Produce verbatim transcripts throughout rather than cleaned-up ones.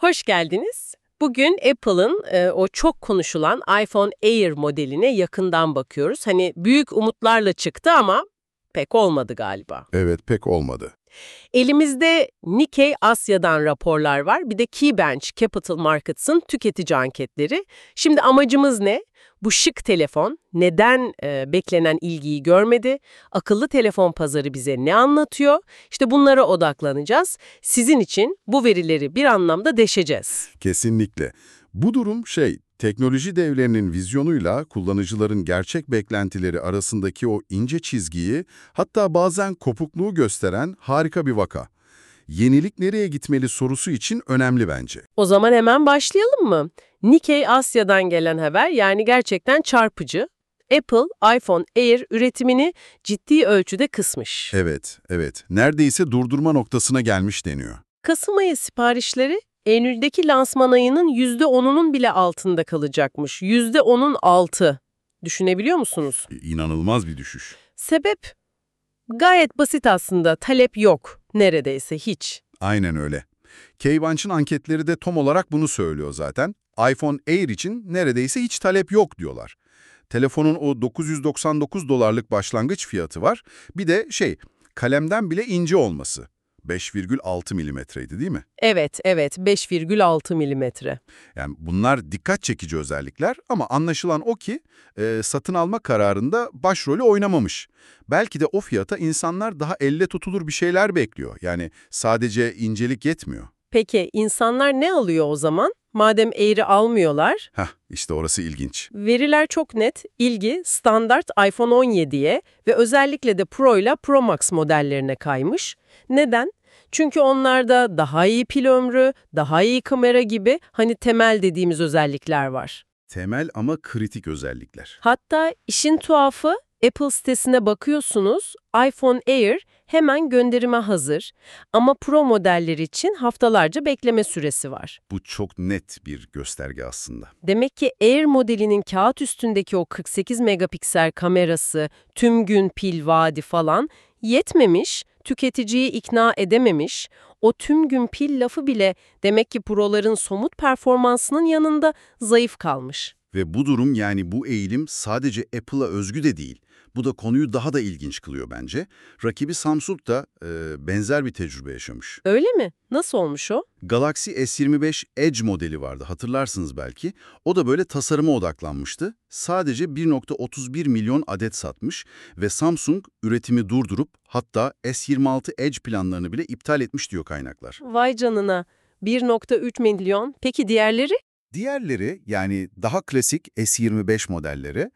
Hoş geldiniz. Bugün Apple'ın e, o çok konuşulan iPhone Air modeline yakından bakıyoruz. Hani büyük umutlarla çıktı ama pek olmadı galiba. Evet, pek olmadı. Elimizde Nikkei Asya'dan raporlar var. Bir de KeyBank Capital Markets'ın tüketici anketleri. Şimdi amacımız ne? Bu şık telefon neden e, beklenen ilgiyi görmedi? Akıllı telefon pazarı bize ne anlatıyor? İşte bunlara odaklanacağız. Sizin için bu verileri bir anlamda deşeceğiz. Kesinlikle. Bu durum şey, teknoloji devlerinin vizyonuyla kullanıcıların gerçek beklentileri arasındaki o ince çizgiyi, hatta bazen kopukluğu gösteren harika bir vaka. Yenilik nereye gitmeli sorusu için önemli bence. O zaman hemen başlayalım mı? Nikkei Asya'dan gelen haber, yani gerçekten çarpıcı. Apple, iPhone Air üretimini ciddi ölçüde kısmış. Evet, evet. Neredeyse durdurma noktasına gelmiş deniyor. Kasım ayı siparişleri Eylül'deki lansman ayının yüzde onunun bile altında kalacakmış. yüzde onun altı. Düşünebiliyor musunuz? İnanılmaz bir düşüş. Sebep? Gayet basit aslında. Talep yok. Neredeyse hiç. Aynen öyle. Keybanç'ın anketleri de tam olarak bunu söylüyor zaten. iPhone Air için neredeyse hiç talep yok diyorlar. Telefonun o dokuz yüz doksan dokuz dolarlık başlangıç fiyatı var. Bir de şey, kalemden bile ince olması. beş virgül altı milimetreydi değil mi? Evet, evet. beş virgül altı milimetre. Yani bunlar dikkat çekici özellikler ama anlaşılan o ki e, satın alma kararında başrolü oynamamış. Belki de o fiyata insanlar daha elle tutulur bir şeyler bekliyor. Yani sadece incelik yetmiyor. Peki insanlar ne alıyor o zaman? Madem Air'i almıyorlar, Heh, işte orası ilginç. veriler çok net. İlgi standart iPhone on yediye ve özellikle de Pro ile Pro Max modellerine kaymış. Neden? Çünkü onlarda daha iyi pil ömrü, daha iyi kamera gibi hani temel dediğimiz özellikler var. Temel ama kritik özellikler. Hatta işin tuhafı, Apple sitesine bakıyorsunuz, iPhone Air hemen gönderime hazır ama Pro modeller için haftalarca bekleme süresi var. Bu çok net bir gösterge aslında. Demek ki Air modelinin kağıt üstündeki o kırk sekiz megapiksel kamerası, tüm gün pil vaadi falan yetmemiş, tüketiciyi ikna edememiş. O tüm gün pil lafı bile demek ki Pro'ların somut performansının yanında zayıf kalmış. Ve bu durum, yani bu eğilim sadece Apple'a özgü de değil. Bu da konuyu daha da ilginç kılıyor bence. Rakibi Samsung da e, benzer bir tecrübe yaşamış. Öyle mi? Nasıl olmuş o? Galaxy S yirmi beş Edge modeli vardı, hatırlarsınız belki. O da böyle tasarıma odaklanmıştı. Sadece bir nokta otuz bir milyon adet satmış ve Samsung üretimi durdurup hatta S yirmi altı Edge planlarını bile iptal etmiş diyor kaynaklar. Vay canına. bir nokta üç milyon. Peki diğerleri? Diğerleri, yani daha klasik S yirmi beş modelleri,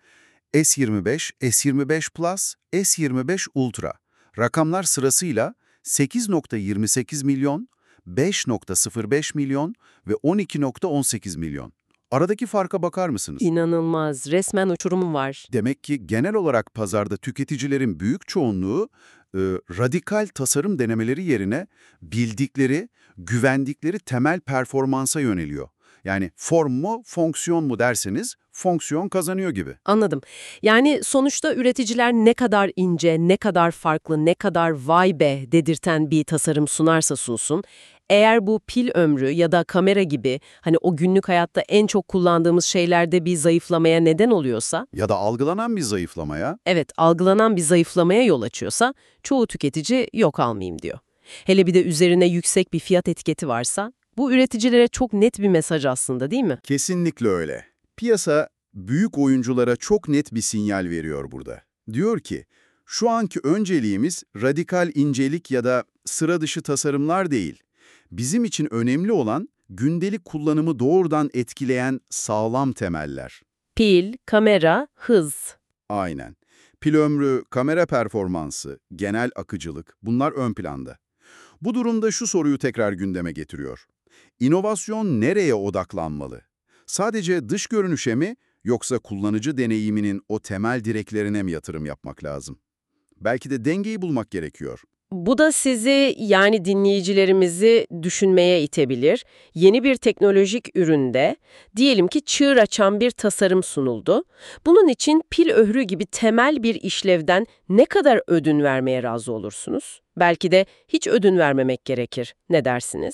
S yirmi beş, S yirmi beş Plus, S yirmi beş Ultra. Rakamlar sırasıyla sekiz nokta yirmi sekiz milyon, beş nokta sıfır beş milyon ve on iki nokta on sekiz milyon. Aradaki farka bakar mısınız? İnanılmaz. Resmen uçurum var. Demek ki genel olarak pazarda tüketicilerin büyük çoğunluğu e, radikal tasarım denemeleri yerine bildikleri, güvendikleri temel performansa yöneliyor. Yani form mu, fonksiyon mu derseniz fonksiyon kazanıyor gibi. Anladım. Yani sonuçta üreticiler ne kadar ince, ne kadar farklı, ne kadar vay be dedirten bir tasarım sunarsa sunsun, eğer bu pil ömrü ya da kamera gibi hani o günlük hayatta en çok kullandığımız şeylerde bir zayıflamaya neden oluyorsa, Ya da algılanan bir zayıflamaya, evet algılanan bir zayıflamaya yol açıyorsa çoğu tüketici yok almayayım diyor. Hele bir de üzerine yüksek bir fiyat etiketi varsa, bu üreticilere çok net bir mesaj aslında değil mi? kesinlikle öyle. Piyasa büyük oyunculara çok net bir sinyal veriyor burada. Diyor ki, şu anki önceliğimiz radikal incelik ya da sıra dışı tasarımlar değil. Bizim için önemli olan gündelik kullanımı doğrudan etkileyen sağlam temeller. Pil, kamera, hız. Aynen. Pil ömrü, kamera performansı, genel akıcılık, bunlar ön planda. Bu durumda şu soruyu tekrar gündeme getiriyor. İnovasyon nereye odaklanmalı? Sadece dış görünüşe mi, yoksa kullanıcı deneyiminin o temel direklerine mi yatırım yapmak lazım? Belki de dengeyi bulmak gerekiyor. Bu da sizi, yani dinleyicilerimizi düşünmeye itebilir. Yeni bir teknolojik üründe, diyelim ki çığır açan bir tasarım sunuldu. Bunun için pil öhrü gibi temel bir işlevden ne kadar ödün vermeye razı olursunuz? Belki de hiç ödün vermemek gerekir. Ne dersiniz?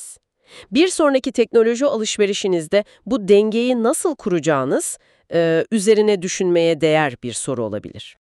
Bir sonraki teknoloji alışverişinizde bu dengeyi nasıl kuracağınız e, üzerine düşünmeye değer bir soru olabilir.